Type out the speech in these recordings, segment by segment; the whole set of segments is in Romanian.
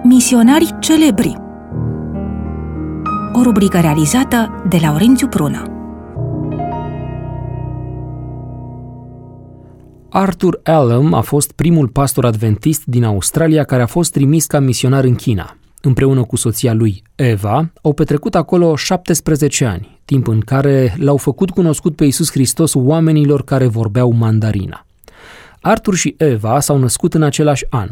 Misionari celebri. O rubrică realizată de Laurențiu Prună. Arthur Allen a fost primul pastor adventist din Australia care a fost trimis ca misionar în China. Împreună cu soția lui, Eva, au petrecut acolo 17 ani, timp în care l-au făcut cunoscut pe Iisus Hristos oamenilor care vorbeau mandarina. Arthur și Eva s-au născut în același an,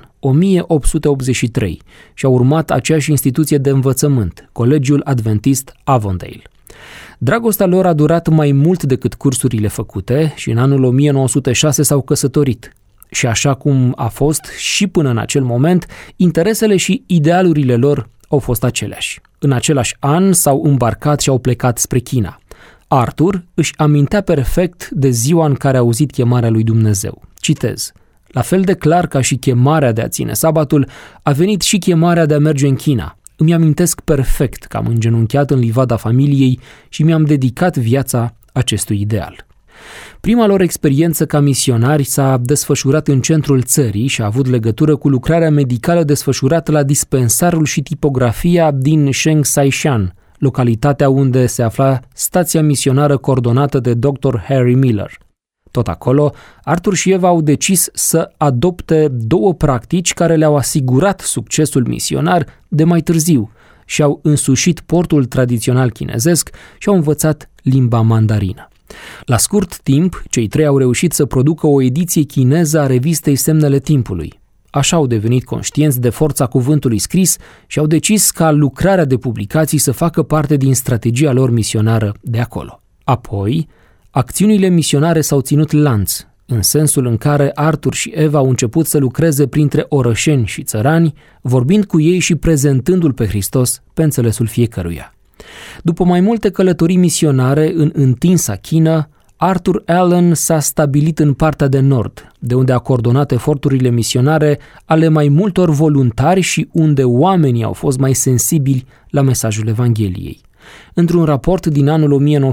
1883, și au urmat aceeași instituție de învățământ, Colegiul Adventist Avondale. Dragostea lor a durat mai mult decât cursurile făcute și în anul 1906 s-au căsătorit. Și așa cum a fost și până în acel moment, interesele și idealurile lor au fost aceleași. În același an s-au îmbarcat și au plecat spre China. Arthur își amintea perfect de ziua în care a auzit chemarea lui Dumnezeu. Citez: la fel de clar ca și chemarea de a ține sabatul, a venit și chemarea de a merge în China. Îmi amintesc perfect că am îngenunchiat în livada familiei și mi-am dedicat viața acestui ideal. Prima lor experiență ca misionari s-a desfășurat în centrul țării și a avut legătură cu lucrarea medicală desfășurată la dispensarul și tipografia din Sheng Saishan, localitatea unde se afla stația misionară coordonată de Dr. Harry Miller. Tot acolo, Arthur și Eva au decis să adopte două practici care le-au asigurat succesul misionar de mai târziu și au însușit portul tradițional chinezesc și au învățat limba mandarină. La scurt timp, cei trei au reușit să producă o ediție chineză a revistei Semnele Timpului. Așa au devenit conștienți de forța cuvântului scris și au decis ca lucrarea de publicații să facă parte din strategia lor misionară de acolo. Apoi, acțiunile misionare s-au ținut lanț, în sensul în care Arthur și Eva au început să lucreze printre orășeni și țărani, vorbind cu ei și prezentându-L pe Hristos pe înțelesul fiecăruia. După mai multe călătorii misionare în întinsa Chină, Arthur Allen s-a stabilit în partea de nord, de unde a coordonat eforturile misionare ale mai multor voluntari și unde oamenii au fost mai sensibili la mesajul Evangheliei. Într-un raport din anul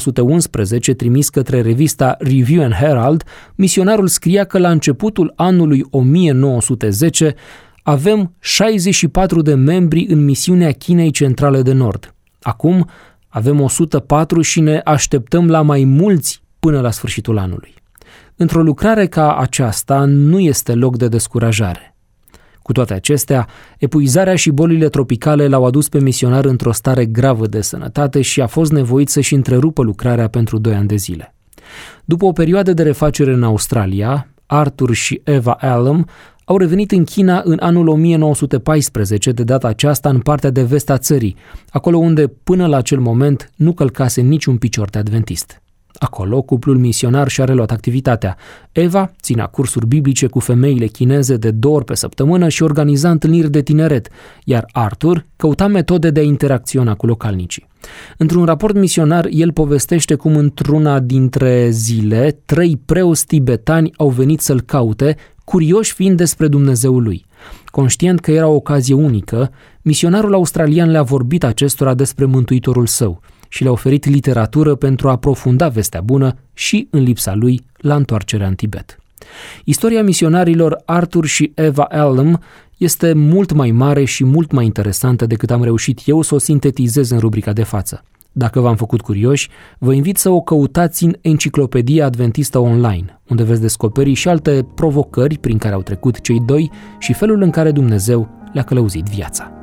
1911 trimis către revista Review and Herald, misionarul scria că la începutul anului 1910 avem 64 de membri în misiunea Chinei Centrale de Nord. Acum avem 104 și ne așteptăm la mai mulți până la sfârșitul anului. Într-o lucrare ca aceasta nu este loc de descurajare. Cu toate acestea, epuizarea și bolile tropicale l-au adus pe misionar într-o stare gravă de sănătate și a fost nevoit să-și întrerupă lucrarea pentru 2 ani de zile. După o perioadă de refacere în Australia, Arthur și Eva Allen au revenit în China în anul 1914, de data aceasta în partea de vest a țării, acolo unde până la acel moment nu călcase niciun picior de adventist. Acolo, cuplul misionar și-a reluat activitatea. Eva ținea cursuri biblice cu femeile chineze de 2 ori pe săptămână și organiza întâlniri de tineret, iar Arthur căuta metode de a interacționa cu localnicii. Într-un raport misionar, el povestește cum într-una dintre zile 3 preoți tibetani au venit să-l caute, curioși fiind despre Dumnezeul lui. Conștient că era o ocazie unică, misionarul australian le-a vorbit acestora despre Mântuitorul său și le-a oferit literatură pentru a aprofunda vestea bună și, în lipsa lui, la întoarcerea în Tibet. Istoria misionarilor Arthur și Eva Allen este mult mai mare și mult mai interesantă decât am reușit eu să o sintetizez în rubrica de față. Dacă v-am făcut curioși, vă invit să o căutați în Enciclopedia Adventistă Online, unde veți descoperi și alte provocări prin care au trecut cei doi și felul în care Dumnezeu le-a călăuzit viața.